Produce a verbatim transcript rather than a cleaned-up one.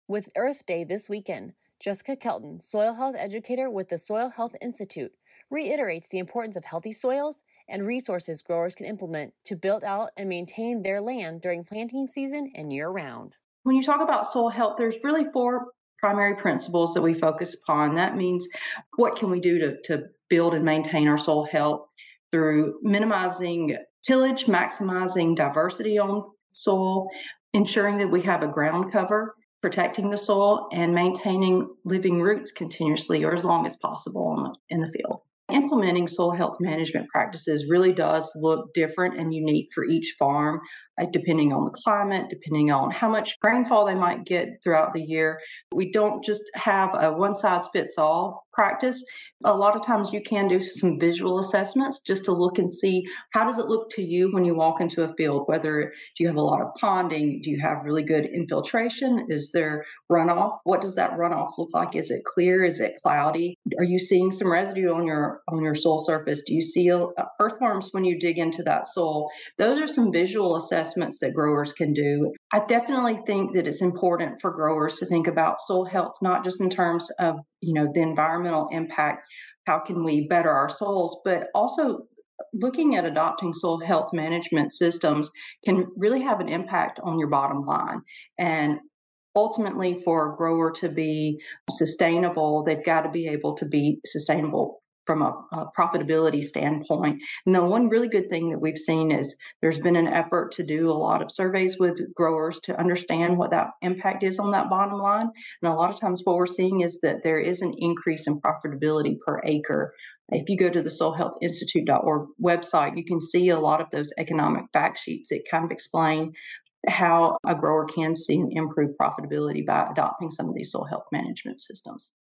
With Earth Day this weekend, Jessica Kelton, soil health educator with the Soil Health Institute, reiterates the importance of healthy soils and resources growers can implement to build out and maintain their land during planting season and year-round. When you talk about soil health, there's really four primary principles that we focus upon. That means what can we do to, to build and maintain our soil health through minimizing tillage, maximizing diversity on soil, ensuring that we have a ground cover, protecting the soil, and maintaining living roots continuously or as long as possible in the field. Implementing soil health management practices really does look different and unique for each farm, uh, depending on the climate, depending on how much rainfall they might get throughout the year. We don't just have a one size fits all practice. A lot of times you can do some visual assessments just to look and see how does it look to you when you walk into a field, whether do you have a lot of ponding, do you have really good infiltration, is there runoff, what does that runoff look like, is it clear, is it cloudy, are you seeing some residue on your on your soil surface, do you see uh, earthworms when you dig into that soil? Those are some visual assessments that growers can do. I definitely think that it's important for growers to think about soil health not just in terms of, you know, the environmental impact, how can we better our soils, but also looking at adopting soil health management systems can really have an impact on your bottom line. And ultimately, for a grower to be sustainable, they've got to be able to be sustainable from a, a profitability standpoint. And the one really good thing that we've seen is there's been an effort to do a lot of surveys with growers to understand what that impact is on that bottom line. And a lot of times what we're seeing is that there is an increase in profitability per acre. If you go to the soil health institute dot org website, you can see a lot of those economic fact sheets that kind of explain how a grower can see an improved profitability by adopting some of these soil health management systems.